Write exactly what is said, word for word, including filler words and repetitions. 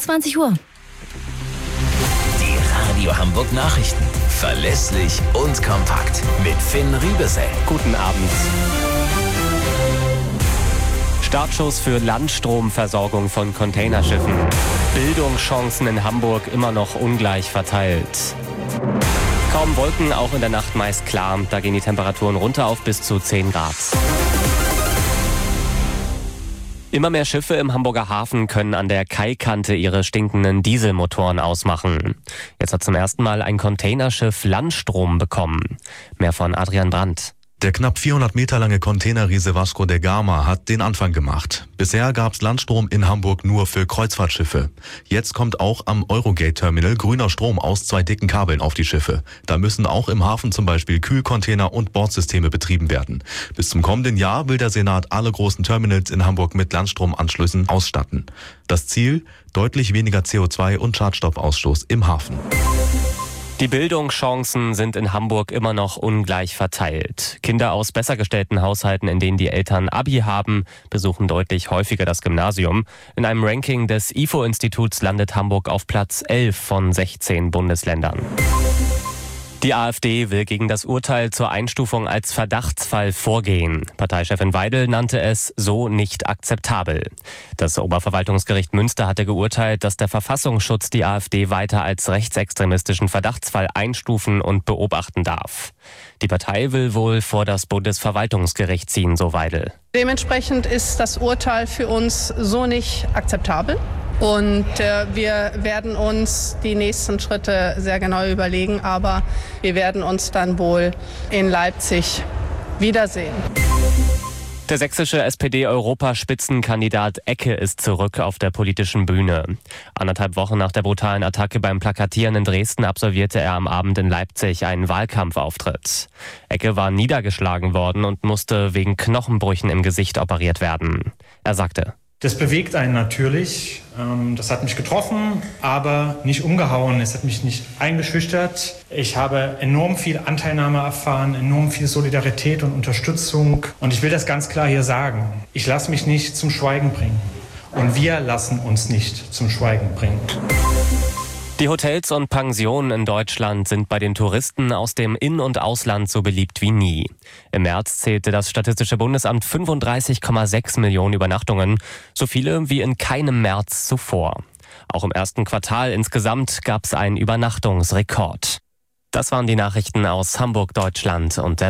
einundzwanzig Uhr. Die Radio Hamburg Nachrichten. Verlässlich und kompakt. Mit Finn Riebesell. Guten Abend. Startschuss für Landstromversorgung von Containerschiffen. Bildungschancen in Hamburg immer noch ungleich verteilt. Kaum Wolken, auch in der Nacht meist klar. Da gehen die Temperaturen runter auf bis zu zehn Grad. Immer mehr Schiffe im Hamburger Hafen können an der Kaikante ihre stinkenden Dieselmotoren ausmachen. Jetzt hat zum ersten Mal ein Containerschiff Landstrom bekommen. Mehr von Adrian Brandt. Der knapp vierhundert Meter lange Containerriese Vasco da Gama hat den Anfang gemacht. Bisher gab's Landstrom in Hamburg nur für Kreuzfahrtschiffe. Jetzt kommt auch am Eurogate-Terminal grüner Strom aus zwei dicken Kabeln auf die Schiffe. Da müssen auch im Hafen zum Beispiel Kühlcontainer und Bordsysteme betrieben werden. Bis zum kommenden Jahr will der Senat alle großen Terminals in Hamburg mit Landstromanschlüssen ausstatten. Das Ziel? Deutlich weniger C O zwei und Schadstoffausstoß im Hafen. Die Bildungschancen sind in Hamburg immer noch ungleich verteilt. Kinder aus besser gestellten Haushalten, in denen die Eltern Abi haben, besuchen deutlich häufiger das Gymnasium. In einem Ranking des I F O-Instituts landet Hamburg auf Platz elf von sechzehn Bundesländern. Die AfD will gegen das Urteil zur Einstufung als Verdachtsfall vorgehen. Parteichefin Weidel nannte es so nicht akzeptabel. Das Oberverwaltungsgericht Münster hatte geurteilt, dass der Verfassungsschutz die AfD weiter als rechtsextremistischen Verdachtsfall einstufen und beobachten darf. Die Partei will wohl vor das Bundesverwaltungsgericht ziehen, so Weidel. Dementsprechend ist das Urteil für uns so nicht akzeptabel. Und äh, wir werden uns die nächsten Schritte sehr genau überlegen, aber wir werden uns dann wohl in Leipzig wiedersehen. Der sächsische S P D-Europaspitzenkandidat Ecke ist zurück auf der politischen Bühne. Anderthalb Wochen nach der brutalen Attacke beim Plakatieren in Dresden absolvierte er am Abend in Leipzig einen Wahlkampfauftritt. Ecke war niedergeschlagen worden und musste wegen Knochenbrüchen im Gesicht operiert werden. Er sagte: Das bewegt einen natürlich. Das hat mich getroffen, aber nicht umgehauen. Es hat mich nicht eingeschüchtert. Ich habe enorm viel Anteilnahme erfahren, enorm viel Solidarität und Unterstützung. Und ich will das ganz klar hier sagen. Ich lasse mich nicht zum Schweigen bringen. Und wir lassen uns nicht zum Schweigen bringen. Die Hotels und Pensionen in Deutschland sind bei den Touristen aus dem In- und Ausland so beliebt wie nie. Im März zählte das Statistische Bundesamt fünfunddreißig Komma sechs Millionen Übernachtungen, so viele wie in keinem März zuvor. Auch im ersten Quartal insgesamt gab es einen Übernachtungsrekord. Das waren die Nachrichten aus Hamburg, Deutschland und der